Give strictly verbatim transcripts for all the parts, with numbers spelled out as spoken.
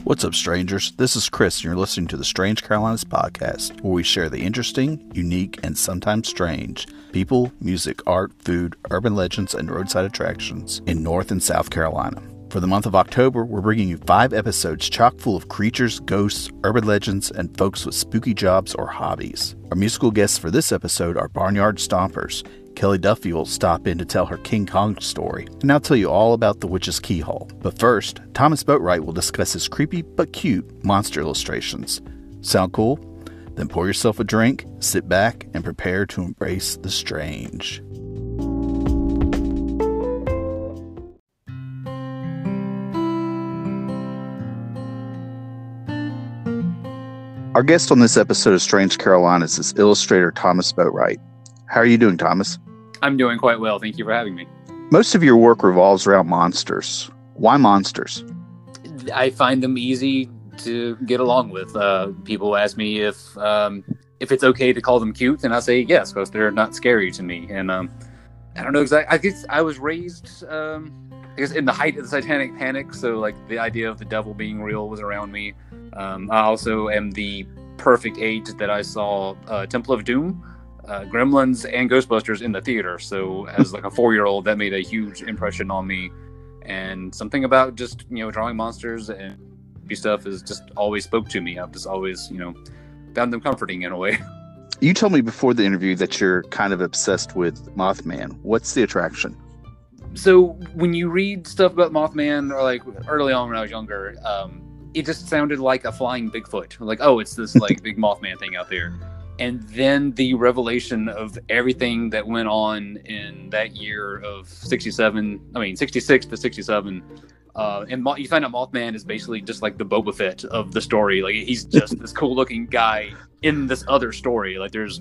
What's up, strangers? This is Chris, and you're listening to the Strange Carolinas podcast, where we share the interesting, unique, and sometimes strange people, music, art, food, urban legends, and roadside attractions in North and South Carolina. For the month of October, we're bringing you five episodes chock full of creatures, ghosts, urban legends, and folks with spooky jobs or hobbies. Our musical guests for this episode are Barnyard Stompers. Kelly Duffy will stop in to tell her King Kong story, and I'll tell you all about the Witch's Keyhole. But first, Thomas Boatwright will discuss his creepy but cute monster illustrations. Sound cool? Then pour yourself a drink, sit back, and prepare to embrace the strange. Our guest on this episode of Strange Carolinas is illustrator Thomas Boatwright. How are you doing, Thomas? I'm doing quite well. Thank you for having me. Most of your work revolves around monsters. Why monsters? I find them easy to get along with. Uh, people ask me if um, if it's okay to call them cute, and I say yes, because they're not scary to me. And um, I don't know exactly. I guess I was raised, um, I guess, in the height of the Satanic Panic, so like the idea of the devil being real was around me. Um, I also am the perfect age that I saw uh, Temple of Doom, Uh, Gremlins, and Ghostbusters in the theater. So as like a four-year-old, that made a huge impression on me. And something about just, you know, drawing monsters and stuff has just always spoke to me. I've just always, you know, found them comforting in a way. You told me before the interview that you're kind of obsessed with Mothman. What's the attraction? So when you read stuff about Mothman, or like early on when I was younger, um, it just sounded like a flying Bigfoot. Like, oh, it's this like big Mothman thing out there. And then the revelation of everything that went on in that year of sixty-seven, I mean, sixty-six to sixty-seven. Uh, and Mo- you find out Mothman is basically just like the Boba Fett of the story. Like, he's just this cool looking guy in this other story. Like, there's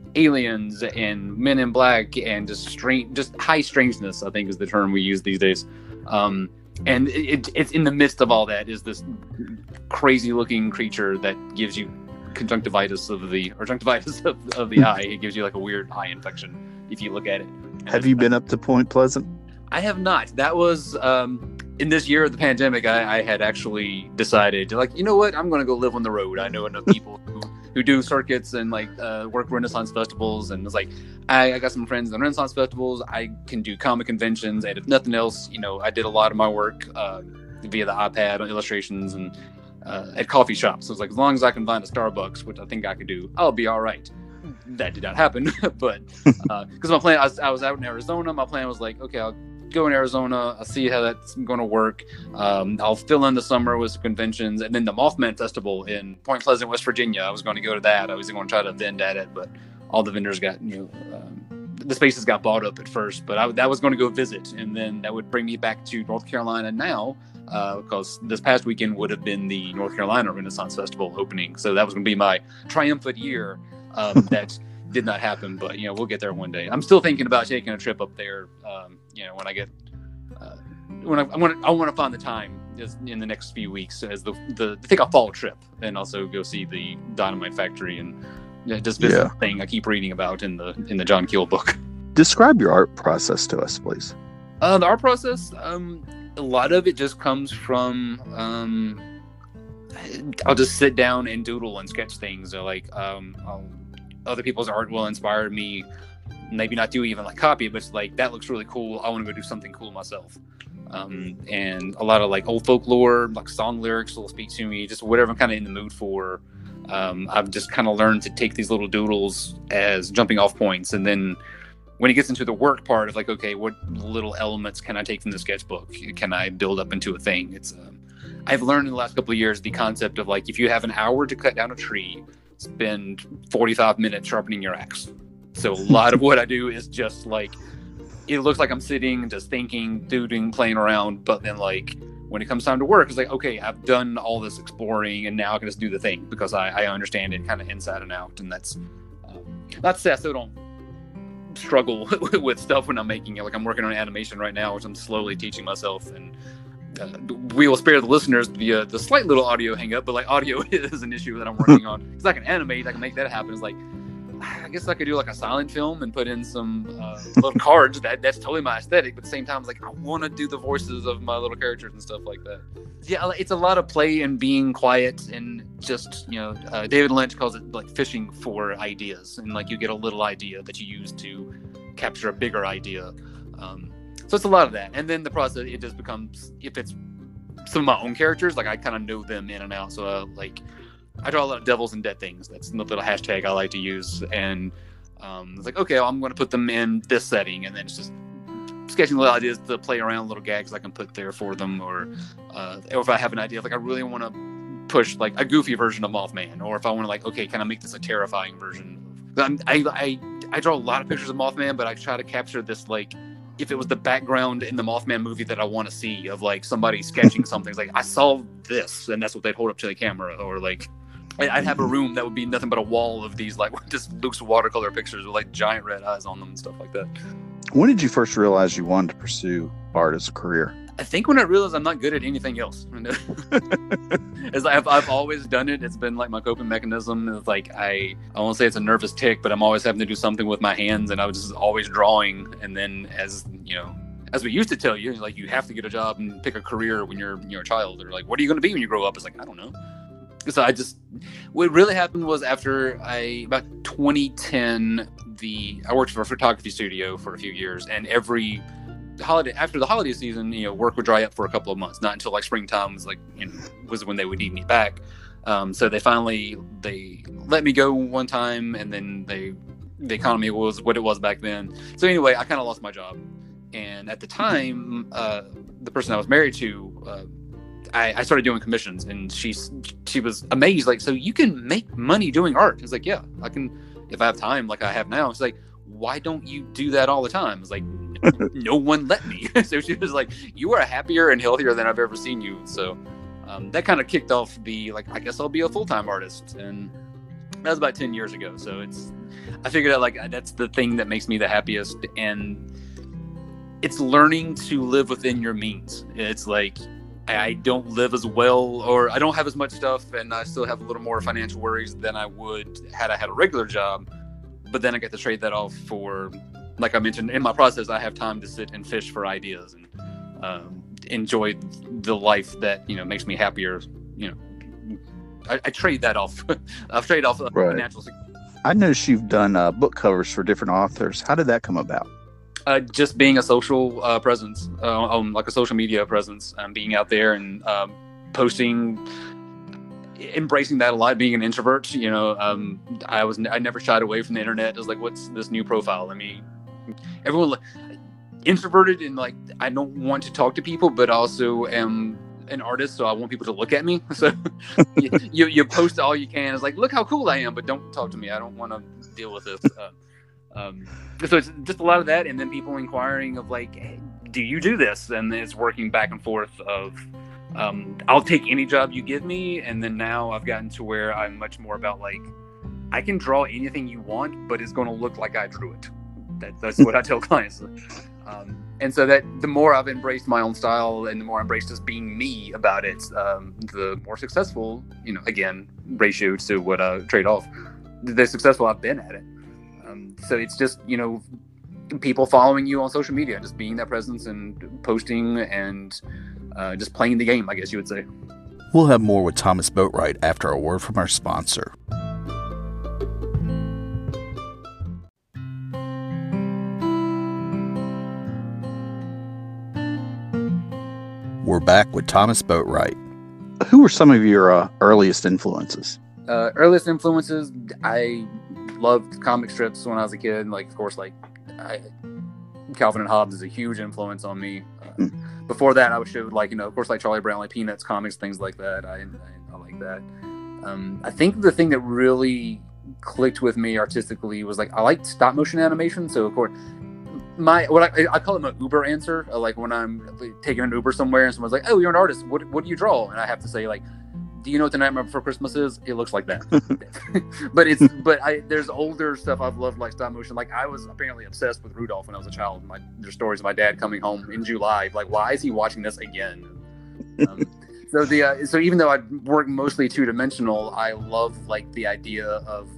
aliens and men in black and just strange, just high strangeness, I think is the term we use these days. Um, and it, it, it's in the midst of all that is this crazy looking creature that gives you conjunctivitis of the or conjunctivitis of, of the eye. It gives you like a weird eye infection if you look at it. And have you been up to Point Pleasant? I have not. That was um in this year of the pandemic. I, I had actually decided to, like, you know what, I'm going to go live on the road. I know enough people who, who do circuits and like uh, work Renaissance festivals, and it's like I, I got some friends in the Renaissance festivals. I can do comic conventions, and if nothing else, you know, I did a lot of my work uh, via the iPad on illustrations and Uh, at coffee shops. So it's like, as long as I can find a Starbucks, which I think I could do, I'll be all right. That did not happen, but because uh, my plan, I was, I was out in Arizona. My plan was like, okay, I'll go in Arizona. I'll see how that's going to work. Um, I'll fill in the summer with some conventions, and then the Mothman Festival in Point Pleasant, West Virginia. I was going to go to that. I was going to try to vend at it, but all the vendors got, you know, um, the spaces got bought up at first. But I, that was going to go visit, and then that would bring me back to North Carolina now. Uh, because this past weekend would have been the North Carolina Renaissance Festival opening. So that was going to be my triumphant year. Um, that did not happen, but, you know, we'll get there one day. I'm still thinking about taking a trip up there, um, you know, when I get, uh, when I, I want to I want to find the time in the next few weeks as the, the, take a fall trip and also go see the Dynamite Factory and you know, just visit yeah. the thing I keep reading about in the, in the John Keel book. Describe your art process to us, please. Uh, the art process, um, a lot of it just comes from, um, I'll just sit down and doodle and sketch things. Or like, um, I'll, other people's art will inspire me. Maybe not do even like copy it, but it's like, that looks really cool. I want to go do something cool myself. Um, and a lot of like old folklore, like song lyrics will speak to me, just whatever I'm kind of in the mood for. Um, I've just kind of learned to take these little doodles as jumping off points, and then when it gets into the work part of like, okay, what little elements can I take from the sketchbook? Can I build up into a thing? It's, um, I've learned in the last couple of years the concept of like, if you have an hour to cut down a tree, spend forty-five minutes sharpening your axe. So a lot of what I do is just like, it looks like I'm sitting and just thinking, doodling, playing around. But then like, when it comes time to work, it's like, okay, I've done all this exploring and now I can just do the thing because I, I understand it kind of inside and out. And that's, um, not to say I still don't struggle with stuff when I'm making it. Like, I'm working on animation right now, which I'm slowly teaching myself, and uh, we will spare the listeners the uh, the slight little audio hang up, but like audio is an issue that I'm working on because I can animate, I can make that happen. It's like I guess I could do like a silent film and put in some uh, little cards. That that's totally my aesthetic. But at the same time, it's like I want to do the voices of my little characters and stuff like that. Yeah, it's a lot of play and being quiet and just, you know, uh, David Lynch calls it like fishing for ideas, and like you get a little idea that you use to capture a bigger idea. Um, so it's a lot of that, and then the process it just becomes, if it's some of my own characters, like I kind of know them in and out. So uh, like. I draw a lot of devils and dead things. That's the little hashtag I like to use. And um, it's like, okay, well, I'm going to put them in this setting. And then it's just sketching little ideas to play around, little gags I can put there for them. Or, uh, or if I have an idea, like I really want to push like a goofy version of Mothman. Or if I want to like, okay, can I make this a terrifying version? I'm, I, I, I draw a lot of pictures of Mothman, but I try to capture this like, if it was the background in the Mothman movie that I want to see of like somebody sketching something. It's like, I saw this, and that's what they'd hold up to the camera. Or like, I'd have a room that would be nothing but a wall of these like just loose watercolor pictures with like giant red eyes on them and stuff like that. When did you first realize you wanted to pursue art as a career? I think when I realized I'm not good at anything else. As I've, I've always done it. It's been like my coping mechanism. It's like I, I won't say it's a nervous tick, but I'm always having to do something with my hands, and I was just always drawing. And then as you know, as we used to tell you, like you have to get a job and pick a career when you're you're a child. Or like, what are you going to be when you grow up? It's like, I don't know. So I just, what really happened was after I, about twenty ten, the, I worked for a photography studio for a few years, and every holiday, after the holiday season, you know, work would dry up for a couple of months, not until like springtime was like, you know, was when they would need me back. Um, so they finally, they let me go one time, and then they, the economy was what it was back then. So anyway, I kind of lost my job. And at the time, uh, the person I was married to, uh, I, I started doing commissions, and she she was amazed. Like, so you can make money doing art? It's like, yeah, I can if I have time, like I have now. It's like, why don't you do that all the time? It's like, no one let me. So she was like, you are happier and healthier than I've ever seen you. So um, that kind of kicked off the like, I guess I'll be a full time artist, and that was about ten years ago. So it's I figured out like that's the thing that makes me the happiest, and it's learning to live within your means. It's like, I don't live as well, or I don't have as much stuff, and I still have a little more financial worries than I would had I had a regular job. But then I get to trade that off for, like I mentioned, in my process, I have time to sit and fish for ideas and um, enjoy the life that, you know, makes me happier. You know, I, I trade that off. I've traded off uh, right. financial. I noticed you've done uh, book covers for different authors. How did that come about? Uh, just being a social uh, presence, uh, um, like a social media presence, um, being out there and um, posting, embracing that a lot. Being an introvert, you know, um, I was I never shied away from the internet. It was like, what's this new profile? Let me. Everyone introverted and like I don't want to talk to people, but also am an artist, so I want people to look at me. So you, you you post all you can. It's like, look how cool I am, but don't talk to me. I don't want to deal with this. Uh, Um, so it's just a lot of that, and then people inquiring of like, hey, do you do this? And it's working back and forth of, um, I'll take any job you give me. And then now I've gotten to where I'm much more about like, I can draw anything you want, but it's going to look like I drew it. That, that's what I tell clients. Um, and so that the more I've embraced my own style and the more I embraced just being me about it, um, the more successful, you know, again, ratio to what I trade off, the successful I've been at it. Um, so it's just, you know, people following you on social media, just being that presence and posting and uh, just playing the game, I guess you would say. We'll have more with Thomas Boatwright after a word from our sponsor. We're back with Thomas Boatwright. Who were some of your uh, earliest influences? Uh, earliest influences, I loved comic strips when I was a kid. Like, of course, like I, Calvin and Hobbes is a huge influence on me. Uh, mm. Before that, I was showed like, you know, of course, like Charlie Brown, like Peanuts comics, things like that. I, I, I like that. Um, I think the thing that really clicked with me artistically was like I liked stop motion animation. So of course, my what I, I call it my Uber answer. Uh, like when I'm taking an Uber somewhere and someone's like, "Oh, you're an artist. What what do you draw?" And I have to say like, do you know what The Nightmare Before Christmas is? It looks like that. but it's but I there's older stuff I've loved like stop motion. Like I was apparently obsessed with Rudolph when I was a child. My there's stories of my dad coming home in July, like why is he watching this again? Um, so the uh, so even though I work mostly two dimensional, I love like the idea of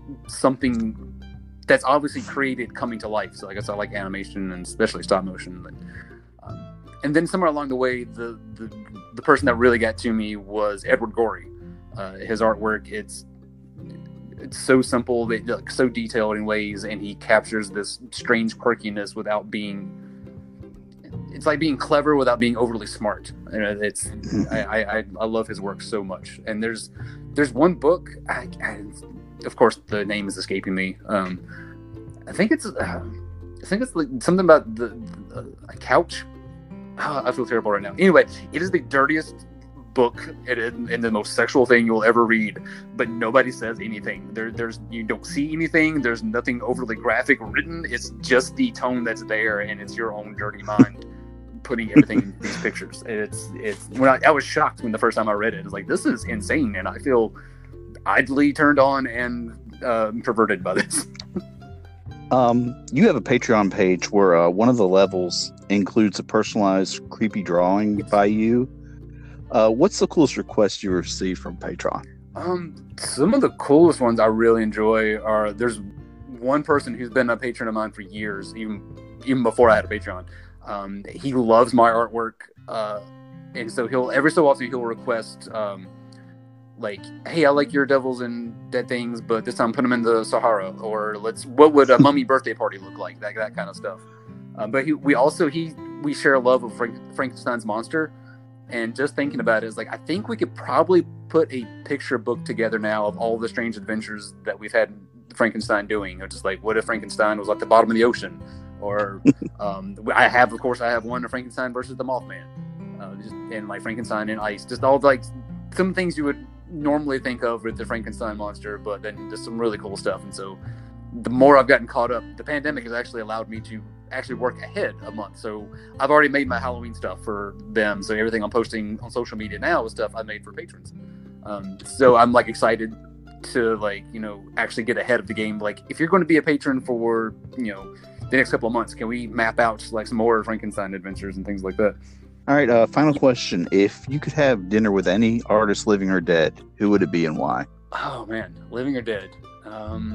something that's obviously created coming to life. So I guess I like animation and especially stop motion. But, um, and then somewhere along the way, the, the the person that really got to me was Edward Gorey. Uh, his artwork, it's it's so simple, they, like, so detailed in ways, and he captures this strange quirkiness without being. It's like being clever without being overly smart. And it's I, I I love his work so much. And there's there's one book. I, I, of course, the name is escaping me. Um, I think it's uh, I think it's like something about the, the a couch. Oh, I feel terrible right now. Anyway, it is the dirtiest book and, and the most sexual thing you'll ever read, but nobody says anything. There, there's you don't see anything. There's nothing overly graphic written. It's just the tone that's there, and it's your own dirty mind putting everything in these pictures. It's it's when I, I was shocked when the first time I read it. It's like, this is insane, and I feel idly turned on and uh, perverted by this. Um, you have a Patreon page where uh, one of the levels includes a personalized creepy drawing by you. Uh, what's the coolest request you received from Patreon? Um, some of the coolest ones I really enjoy are, there's one person who's been a patron of mine for years, even even before I had a Patreon. Um, he loves my artwork, uh, and so he'll every so often he'll request, um, like, hey, I like your devils and dead things, but this time put them in the Sahara, or let's what would a mummy birthday party look like, that that kind of stuff. Um, but he, we also he we share a love of Frank, Frankenstein's monster. And just thinking about it is like, I think we could probably put a picture book together now of all the strange adventures that we've had Frankenstein doing. Or just like, what if Frankenstein was at the bottom of the ocean? Or um, I have, of course, I have one of Frankenstein versus the Mothman, uh, just, and like Frankenstein in ice. Just all like some things you would normally think of with the Frankenstein monster, but then just some really cool stuff. And so the more I've gotten caught up, the pandemic has actually allowed me to actually work ahead a month. So I've already made my Halloween stuff for them. So everything I'm posting on social media now is stuff I made for patrons. Um, so I'm like excited to like, you know, actually get ahead of the game. Like, if you're going to be a patron for, you know, the next couple of months, can we map out like some more Frankenstein adventures and things like that? All right. Uh, final question. If you could have dinner with any artist, living or dead, who would it be and why? Oh man, living or dead. Um,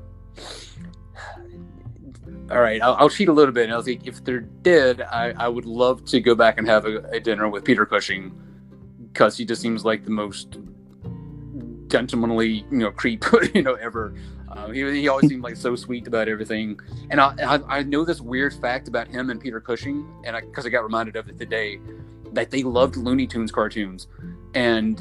All right, I'll, I'll cheat a little bit. And I was like, if they're dead, I, I would love to go back and have a, a dinner with Peter Cushing, because he just seems like the most gentlemanly, you know, creep, you know, ever. Um, he he always seemed like so sweet about everything. And I I, I know this weird fact about him and Peter Cushing, and because I, I got reminded of it today, that they loved Looney Tunes cartoons, and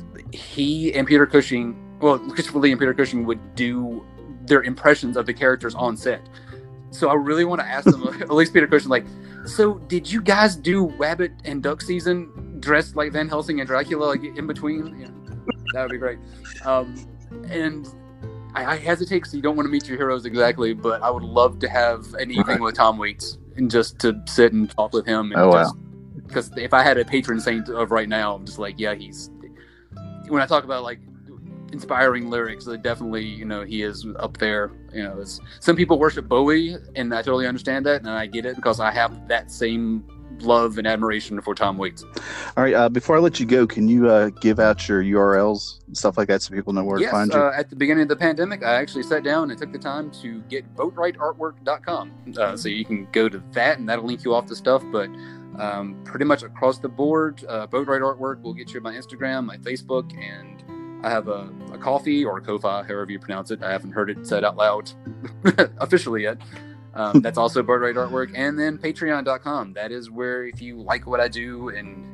he and Peter Cushing, well, Christopher Lee and Peter Cushing would do their impressions of the characters on set. So I really want to ask them, at least Peter Cushing, like, so did you guys do Rabbit and Duck season dressed like Van Helsing and Dracula, like in between? Yeah, that would be great. Um, and I, I hesitate because you don't want to meet your heroes exactly, but I would love to have an evening with Tom Waits and just to sit and talk with him. And oh, just, wow. Because if I had a patron saint of right now, I'm just like, yeah, he's, when I talk about like inspiring lyrics, that definitely, you know, he is up there. You know, it's, some people worship Bowie, and I totally understand that, and I get it, because I have that same love and admiration for Tom Waits. All right, uh, before I let you go, can you uh, give out your U R Ls and stuff like that so people know where yes, to find you? Uh, at the beginning of the pandemic, I actually sat down and took the time to get boatwright artwork dot com. Uh, so you can go to that, and that'll link you off to stuff, but um, pretty much across the board, uh, Boatwright Artwork will get you my Instagram, my Facebook, and I have a, a Ko-fi or a Ko-fi, however you pronounce it. I haven't heard it said out loud officially yet. Um, that's also Boatwright Artwork. And then patreon dot com. That is where, if you like what I do and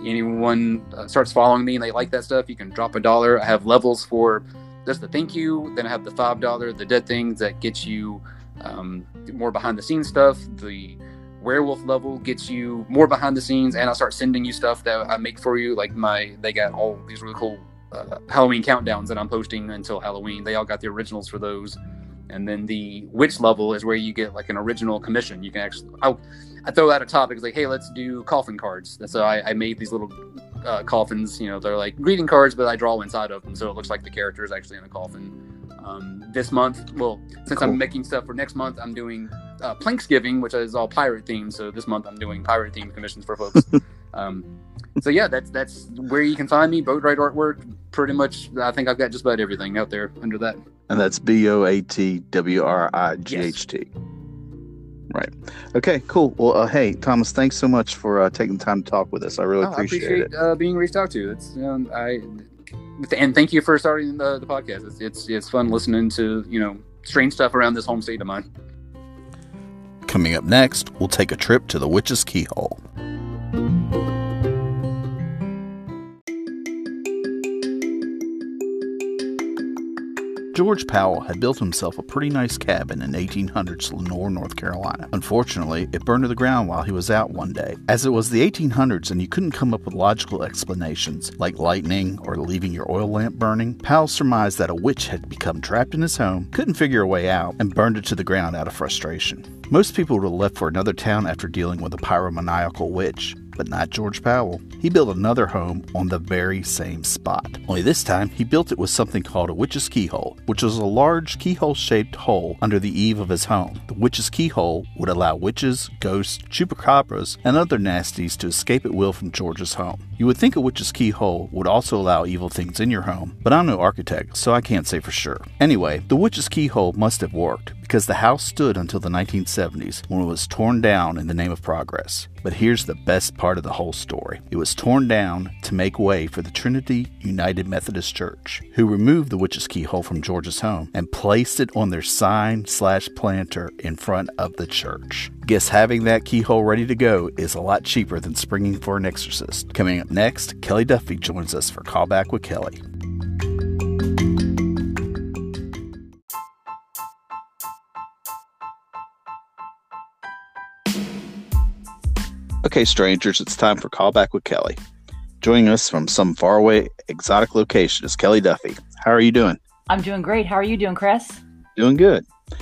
anyone uh, starts following me and they like that stuff, you can drop a dollar. I have levels for just the thank you. Then I have the five dollars, the dead things that gets you um, more behind the scenes stuff. The werewolf level gets you more behind the scenes, and I'll start sending you stuff that I make for you. Like my, they got all these really cool Uh, Halloween countdowns that I'm posting until Halloween. They all got the originals for those. And then the witch level is where you get like an original commission. You can actually, I, I throw out a topic, it's like, hey, let's do coffin cards. And so I, I made these little uh, coffins, you know, they're like greeting cards, but I draw inside of them, so it looks like the character is actually in a coffin. Um, this month, well, since cool. I'm making stuff for next month, I'm doing uh, Planksgiving, which is all pirate themed. So this month I'm doing pirate themed commissions for folks. um, So yeah, that's that's where you can find me. Boatwright Artwork. Pretty much, I think I've got just about everything out there under that. And that's B O A T W R I G H T. Yes. Right. Okay, cool. Well, uh, hey, Thomas, thanks so much for uh, taking the time to talk with us. I really oh, appreciate, I appreciate it. Uh, being reached out to. It's, um, I, and thank you for starting the, the podcast. It's, it's it's fun listening to, you know, strange stuff around this home state of mine. Coming up next, we'll take a trip to the Witch's Keyhole. George Powell had built himself a pretty nice cabin in eighteen hundreds Lenoir, North Carolina. Unfortunately, it burned to the ground while he was out one day. As it was the eighteen hundreds and you couldn't come up with logical explanations, like lightning or leaving your oil lamp burning, Powell surmised that a witch had become trapped in his home, couldn't figure a way out, and burned it to the ground out of frustration. Most people would have left for another town after dealing with a pyromaniacal witch, but not George Powell. He built another home on the very same spot. Only this time, he built it with something called a witch's keyhole, which was a large keyhole-shaped hole under the eave of his home. The witch's keyhole would allow witches, ghosts, chupacabras, and other nasties to escape at will from George's home. You would think a witch's keyhole would also allow evil things in your home, but I'm no architect, so I can't say for sure. Anyway, the witch's keyhole must have worked, because the house stood until the nineteen seventies when it was torn down in the name of progress. But here's the best part of the whole story. It was torn down to make way for the Trinity United Methodist Church, who removed the witch's keyhole from George's home and placed it on their sign slash planter in front of the church. Guess having that keyhole ready to go is a lot cheaper than springing for an exorcist. Coming up next, Kelly Duffy joins us for Callback with Kelly. Okay, strangers, it's time for Callback with Kelly. Joining us from some faraway, exotic location is Kelly Duffy. How are you doing? I'm doing great. How are you doing, Chris? Doing good.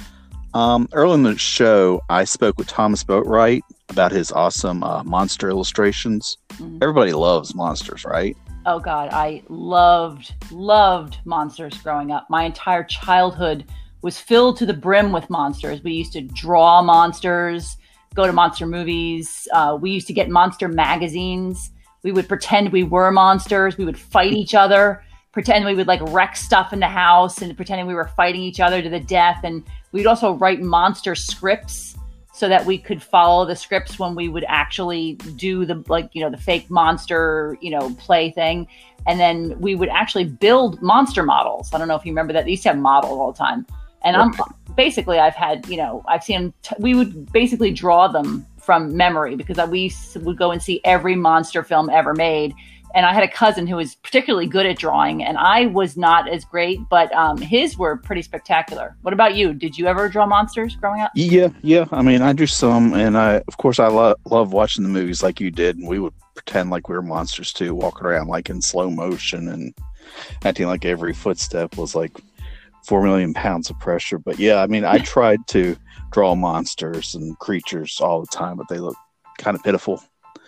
Um, early in the show, I spoke with Thomas Boatwright about his awesome uh, monster illustrations. Mm-hmm. Everybody loves monsters, right? Oh, God. I loved, loved monsters growing up. My entire childhood was filled to the brim with monsters. We used to draw monsters, go to monster movies. Uh, we used to get monster magazines. We would pretend we were monsters. We would fight each other, pretend we would like wreck stuff in the house and pretending we were fighting each other to the death. And we'd also write monster scripts so that we could follow the scripts when we would actually do the, like, you know, the fake monster, you know, play thing. And then we would actually build monster models. I don't know if you remember that. They used to have models all the time. And I'm basically, I've had, you know, I've seen, t- we would basically draw them from memory because we would go and see every monster film ever made. And I had a cousin who was particularly good at drawing, and I was not as great, but um, his were pretty spectacular. What about you? Did you ever draw monsters growing up? Yeah, yeah. I mean, I do some, and I, of course, I lo- love watching the movies like you did, and we would pretend like we were monsters too, walking around like in slow motion and acting like every footstep was like four million pounds of pressure. But yeah, I mean, I tried to draw monsters and creatures all the time, but they look kind of pitiful.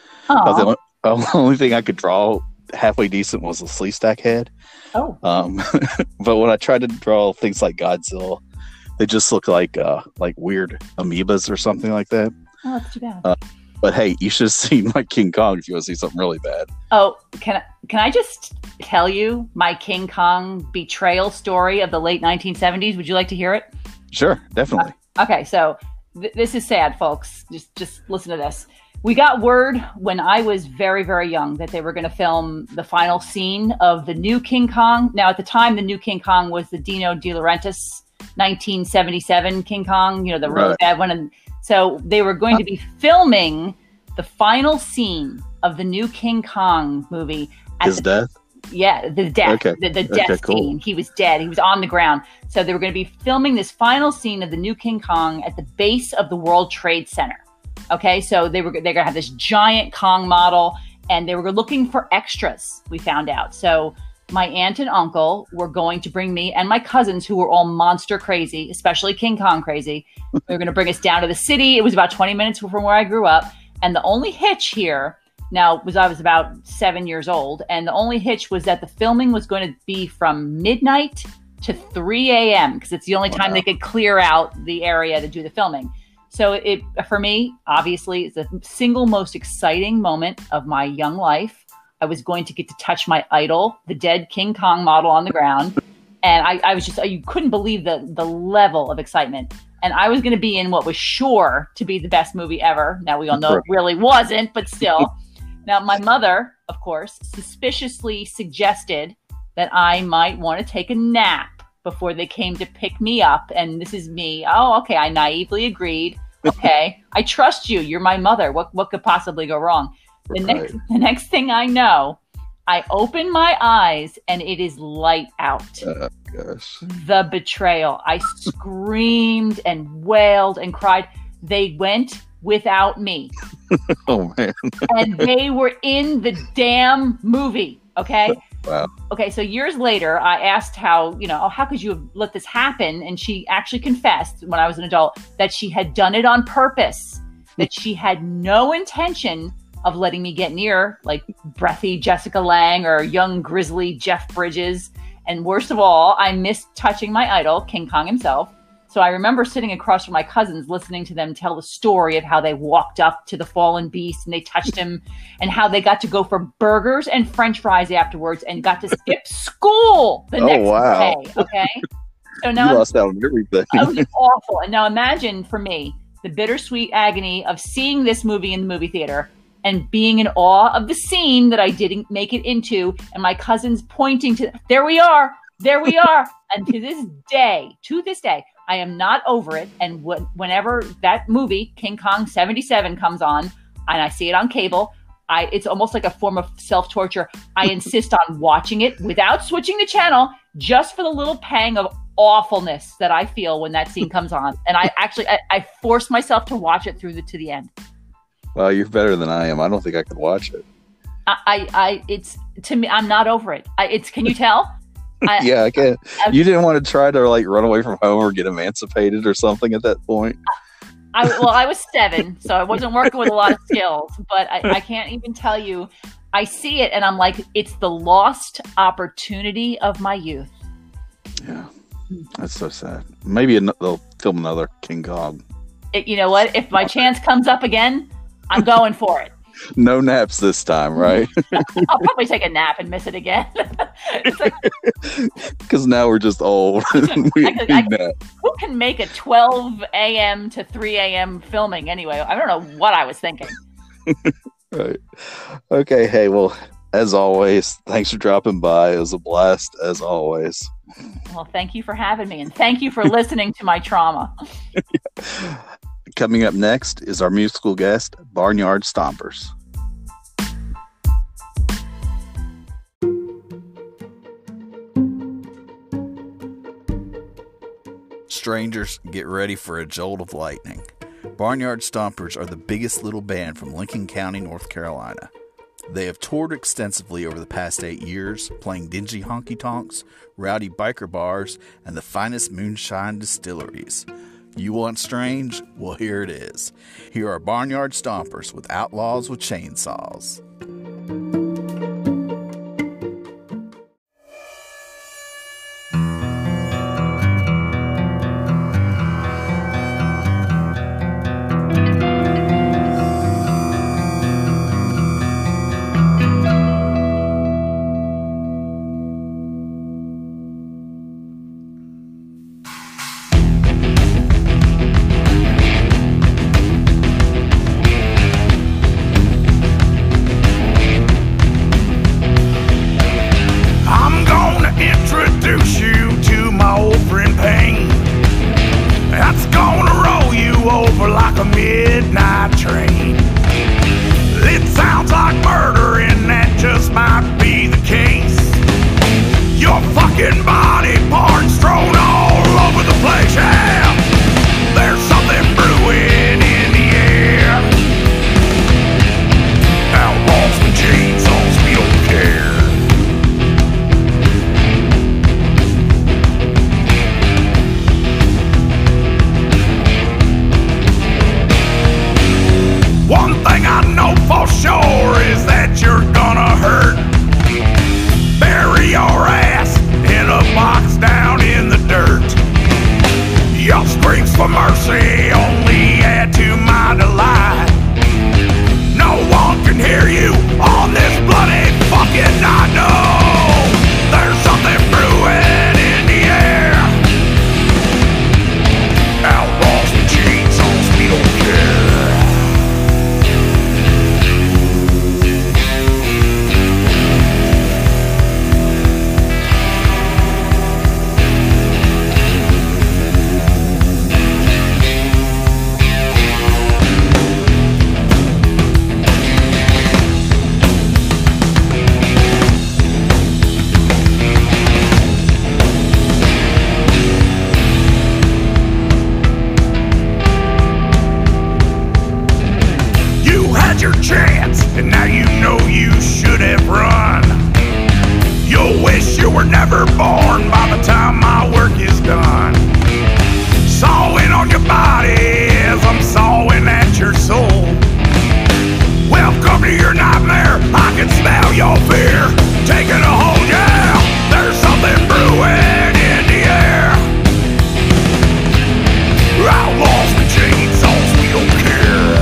The only, the only thing I could draw halfway decent was a Sleestak head. Oh. Um, but when I tried to draw things like Godzilla, they just look like uh, like weird amoebas or something like that. Oh, that's too bad. Uh, but hey, you should have seen my King Kong if you want to see something really bad. Oh, can I, can I just tell you my King Kong betrayal story of the late nineteen seventies? Would you like to hear it? Sure, definitely. Uh, okay, so th- this is sad, folks. Just just listen to this. We got word when I was very, very young that they were going to film the final scene of the new King Kong. Now, at the time, the new King Kong was the Dino De Laurentiis nineteen seventy-seven King Kong, you know, the really right. bad one. And so they were going to be filming the final scene of the new King Kong movie. His the, death? Yeah, the death. Okay. The, the death okay, cool. scene. He was dead. He was on the ground. So they were going to be filming this final scene of the new King Kong at the base of the World Trade Center. Okay, so they were they're gonna have this giant Kong model, and they were looking for extras. We found out. So my aunt and uncle were going to bring me and my cousins, who were all monster crazy, especially King Kong crazy. They were going to bring us down to the city. It was about twenty minutes from where I grew up, and the only hitch here now was I was about seven years old, and the only hitch was that the filming was going to be from midnight to three a.m. because it's the only time wow. they could clear out the area to do the filming. So it, for me, obviously, it's the single most exciting moment of my young life. I was going to get to touch my idol, the dead King Kong model on the ground. And I, I was just, you couldn't believe the the level of excitement. And I was going to be in what was sure to be the best movie ever. Now we all know it really wasn't, but still. Now my mother, of course, suspiciously suggested that I might want to take a nap before they came to pick me up. And this is me. Oh, okay. I naively agreed. Okay. I trust you. You're my mother. What what could possibly go wrong? The right. next the next thing I know, I open my eyes and it is light out. Oh, gosh. The betrayal. I screamed and wailed and cried. They went without me. Oh, man. And they were in the damn movie. Okay. Wow. Okay. So years later, I asked how, you know, oh, how could you have let this happen? And she actually confessed when I was an adult that she had done it on purpose, that she had no intention of letting me get near like breathy Jessica Lange or young grizzly Jeff Bridges. And worst of all, I missed touching my idol, King Kong himself. So I remember sitting across from my cousins, listening to them tell the story of how they walked up to the fallen beast and they touched him, and how they got to go for burgers and French fries afterwards and got to skip school the Oh, next wow. day. Okay. So You now lost out on everything. it was awful. And now imagine for me the bittersweet agony of seeing this movie in the movie theater and being in awe of the scene that I didn't make it into, and my cousins pointing to, there we are, there we are. And to this day, to this day, I am not over it. And wh- whenever that movie, King Kong seventy-seven, comes on, and I see it on cable, I it's almost like a form of self-torture. I insist on watching it without switching the channel, just for the little pang of awfulness that I feel when that scene comes on. And I actually, I, I force myself to watch it through the, to the end. Well, you're better than I am. I don't think I could watch it. I, I, I it's to me, I'm not over it. I, it's, can you tell? I, Yeah, I can't. I- You didn't want to try to like run away from home or get emancipated or something at that point. I, well, I was seven, so I wasn't working with a lot of skills, but I, I can't even tell you. I see it and I'm like, it's the lost opportunity of my youth. Yeah, that's so sad. Maybe an- they'll film another King Kong. It, you know what? If my chance comes up again, I'm going for it. No naps this time, right? I'll probably take a nap and miss it again. It's like, Because now we're just old. we I could- need I- nap. who can make a twelve a.m. to three a.m. filming anyway? I don't know what I was thinking. Right. Okay. Hey, well, as always, thanks for dropping by. It was a blast, as always. Well, thank you for having me, and thank you for listening to my trauma. Coming up next is our musical guest, Barnyard Stompers. Strangers, get ready for a jolt of lightning. Barnyard Stompers are the biggest little band from Lincoln County, North Carolina. They have toured extensively over the past eight years, playing dingy honky-tonks, rowdy biker bars, and the finest moonshine distilleries. You want strange? Well, here it is. Here are Barnyard Stompers with Outlaws with Chainsaws. and now you know you should have run. You'll wish you were never born by the time my work is done. Sawing on your body as I'm sawing at your soul. Welcome to your nightmare, I can smell your fear taking a hold, yeah. There's something brewing in the air. Outlaws with chainsaws, we don't care.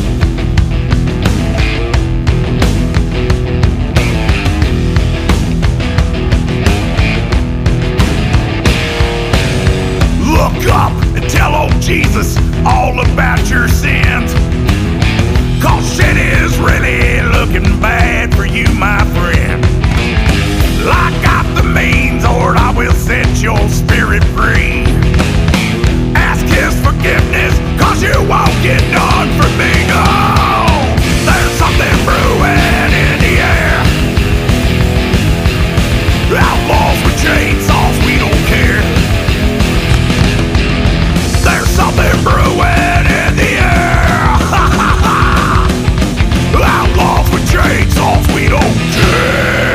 Look up and tell old Jesus all about your sins. Cause shit is really looking bad for you, my friend. I got the means, Lord, I will set your spirit free. Ask his forgiveness, cause you won't get none from me, no. There's something brewing in the air. Outlaws with chainsaws, we don't care. There's something brewing in the air. Outlaws with chainsaws, we don't care.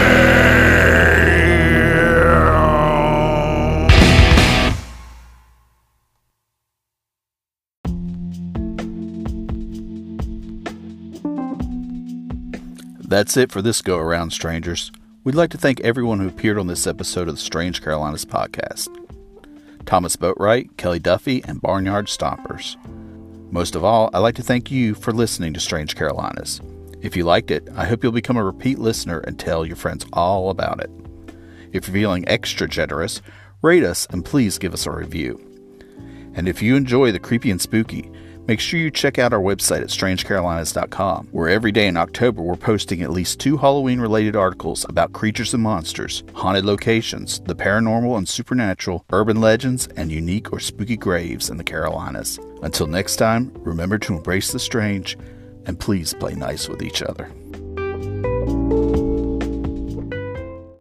That's it for this go-around, strangers. We'd like to thank everyone who appeared on this episode of the Strange Carolinas podcast. Thomas Boatwright, Kelly Duffy, and Barnyard Stompers. Most of all, I'd like to thank you for listening to Strange Carolinas. If you liked it, I hope you'll become a repeat listener and tell your friends all about it. If you're feeling extra generous, rate us and please give us a review. And if you enjoy the creepy and spooky, make sure you check out our website at strange carolinas dot com, where every day in October we're posting at least two Halloween-related articles about creatures and monsters, haunted locations, the paranormal and supernatural, urban legends, and unique or spooky graves in the Carolinas. Until next time, remember to embrace the strange, and please play nice with each other.